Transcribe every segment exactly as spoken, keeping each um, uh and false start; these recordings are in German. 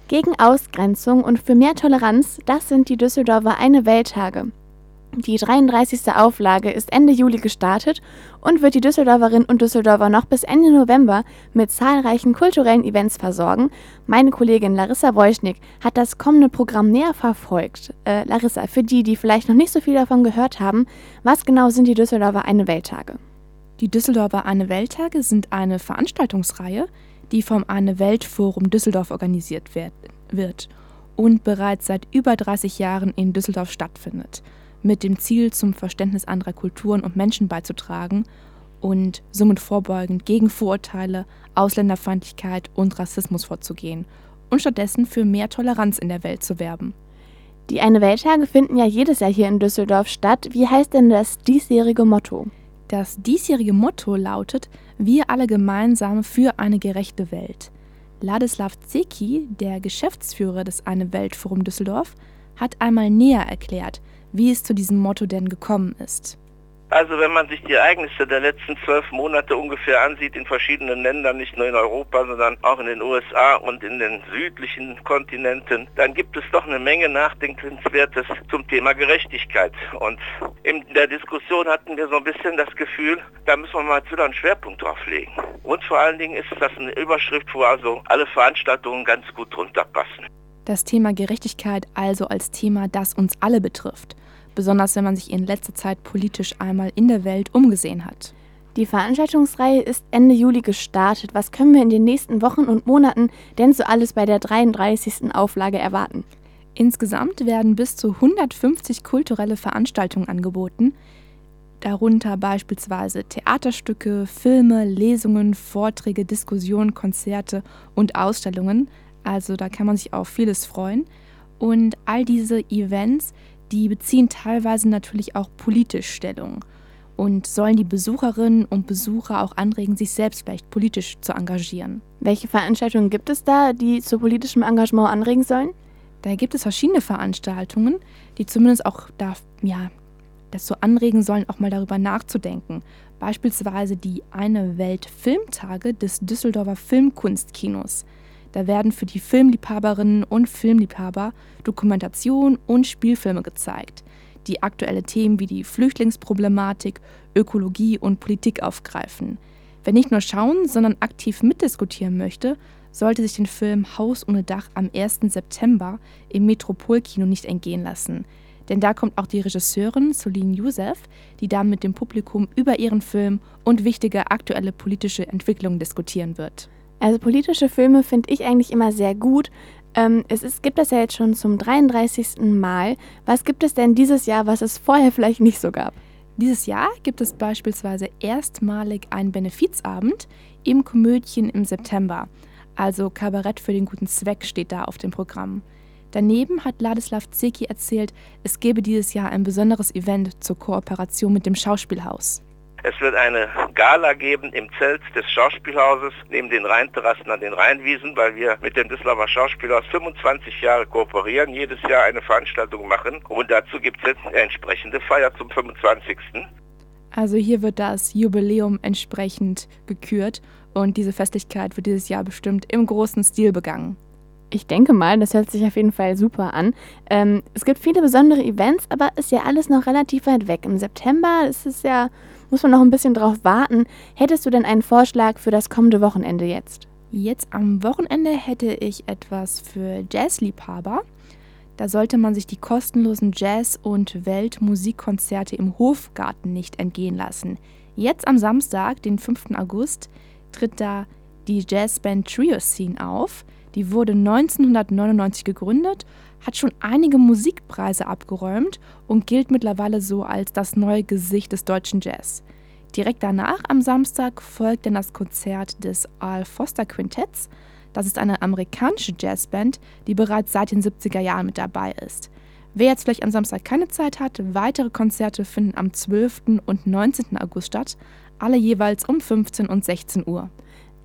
Gegen Ausgrenzung und für mehr Toleranz, das sind die Düsseldorfer Eine-Welt-Tage. Die dreiunddreißigste Auflage ist Ende Juli gestartet und wird die Düsseldorferinnen und Düsseldorfer noch bis Ende November mit zahlreichen kulturellen Events versorgen. Meine Kollegin Larissa Wojcik hat das kommende Programm näher verfolgt. Äh, Larissa, für die, die vielleicht noch nicht so viel davon gehört haben, was genau sind die Düsseldorfer Eine-Welt-Tage? Die Düsseldorfer Eine-Welt-Tage sind eine Veranstaltungsreihe, die vom Eine-Welt-Forum Düsseldorf organisiert wird und bereits seit über dreißig Jahren in Düsseldorf stattfindet, mit dem Ziel, zum Verständnis anderer Kulturen und Menschen beizutragen und somit vorbeugend gegen Vorurteile, Ausländerfeindlichkeit und Rassismus vorzugehen und stattdessen für mehr Toleranz in der Welt zu werben. Die Eine-Welt-Tage finden ja jedes Jahr hier in Düsseldorf statt. Wie heißt denn das diesjährige Motto? Das diesjährige Motto lautet: Wir alle gemeinsam für eine gerechte Welt. Ladislav Zeki, der Geschäftsführer des Eine-Welt-Forum Düsseldorf, hat einmal näher erklärt, wie es zu diesem Motto denn gekommen ist. Also wenn man sich die Ereignisse der letzten zwölf Monate ungefähr ansieht in verschiedenen Ländern, nicht nur in Europa, sondern auch in den U S A und in den südlichen Kontinenten, dann gibt es doch eine Menge Nachdenkenswertes zum Thema Gerechtigkeit. Und in der Diskussion hatten wir so ein bisschen das Gefühl, da müssen wir mal wieder einen Schwerpunkt drauf legen. Und vor allen Dingen ist das eine Überschrift, wo also alle Veranstaltungen ganz gut drunter passen. Das Thema Gerechtigkeit also als Thema, das uns alle betrifft. Besonders wenn man sich in letzter Zeit politisch einmal in der Welt umgesehen hat. Die Veranstaltungsreihe ist Ende Juli gestartet. Was können wir in den nächsten Wochen und Monaten denn so alles bei der dreiunddreißigsten Auflage erwarten? Insgesamt werden bis zu hundertfünfzig kulturelle Veranstaltungen angeboten, darunter beispielsweise Theaterstücke, Filme, Lesungen, Vorträge, Diskussionen, Konzerte und Ausstellungen. Also da kann man sich auf vieles freuen. Und all diese Events, die beziehen teilweise natürlich auch politisch Stellung und sollen die Besucherinnen und Besucher auch anregen, sich selbst vielleicht politisch zu engagieren. Welche Veranstaltungen gibt es da, die zu politischem Engagement anregen sollen? Da gibt es verschiedene Veranstaltungen, die zumindest auch da, ja, dazu anregen sollen, auch mal darüber nachzudenken. Beispielsweise die Eine-Welt-Filmtage des Düsseldorfer Filmkunstkinos. Da werden für die Filmliebhaberinnen und Filmliebhaber Dokumentation und Spielfilme gezeigt, die aktuelle Themen wie die Flüchtlingsproblematik, Ökologie und Politik aufgreifen. Wer nicht nur schauen, sondern aktiv mitdiskutieren möchte, sollte sich den Film Haus ohne Dach am ersten September im Metropolkino nicht entgehen lassen. Denn da kommt auch die Regisseurin Soline Youssef, die dann mit dem Publikum über ihren Film und wichtige aktuelle politische Entwicklungen diskutieren wird. Also politische Filme finde ich eigentlich immer sehr gut. Ähm, es ist, gibt das ja jetzt schon zum dreiunddreißigsten Mal. Was gibt es denn dieses Jahr, was es vorher vielleicht nicht so gab? Dieses Jahr gibt es beispielsweise erstmalig einen Benefizabend im Komödien im September. Also Kabarett für den guten Zweck steht da auf dem Programm. Daneben hat Ladislav Zeki erzählt, es gebe dieses Jahr ein besonderes Event zur Kooperation mit dem Schauspielhaus. Es wird eine Gala geben im Zelt des Schauspielhauses, neben den Rheinterrassen an den Rheinwiesen, weil wir mit dem Düsseldorfer Schauspielhaus fünfundzwanzig Jahre kooperieren, jedes Jahr eine Veranstaltung machen. Und dazu gibt es jetzt eine entsprechende Feier zum fünfundzwanzigsten Also hier wird das Jubiläum entsprechend gekürt und diese Festlichkeit wird dieses Jahr bestimmt im großen Stil begangen. Ich denke mal, das hört sich auf jeden Fall super an. Ähm, es gibt viele besondere Events, aber ist ja alles noch relativ weit weg. Im September ist es ja, muss man noch ein bisschen drauf warten. Hättest du denn einen Vorschlag für das kommende Wochenende jetzt? Jetzt am Wochenende hätte ich etwas für Jazzliebhaber. Da sollte man sich die kostenlosen Jazz- und Weltmusikkonzerte im Hofgarten nicht entgehen lassen. Jetzt am Samstag, den fünften August, tritt da die Jazzband Trio Scene auf. Die wurde neunzehnhundertneunundneunzig gegründet, hat schon einige Musikpreise abgeräumt und gilt mittlerweile so als das neue Gesicht des deutschen Jazz. Direkt danach, am Samstag, folgt dann das Konzert des Al Foster Quintetts. Das ist eine amerikanische Jazzband, die bereits seit den siebziger Jahren mit dabei ist. Wer jetzt vielleicht am Samstag keine Zeit hat, weitere Konzerte finden am zwölften und neunzehnten August statt, alle jeweils um fünfzehn und sechzehn Uhr.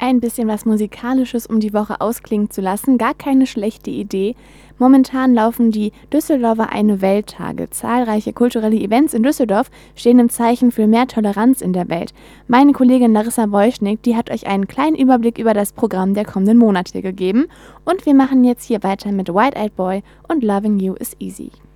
Ein bisschen was Musikalisches, um die Woche ausklingen zu lassen, gar keine schlechte Idee. Momentan laufen die Düsseldorfer Eine Welt-Tage. Zahlreiche kulturelle Events in Düsseldorf stehen im Zeichen für mehr Toleranz in der Welt. Meine Kollegin Larissa Wojschnick, die hat euch einen kleinen Überblick über das Programm der kommenden Monate gegeben. Und wir machen jetzt hier weiter mit White Eyed Boy und Loving You is Easy.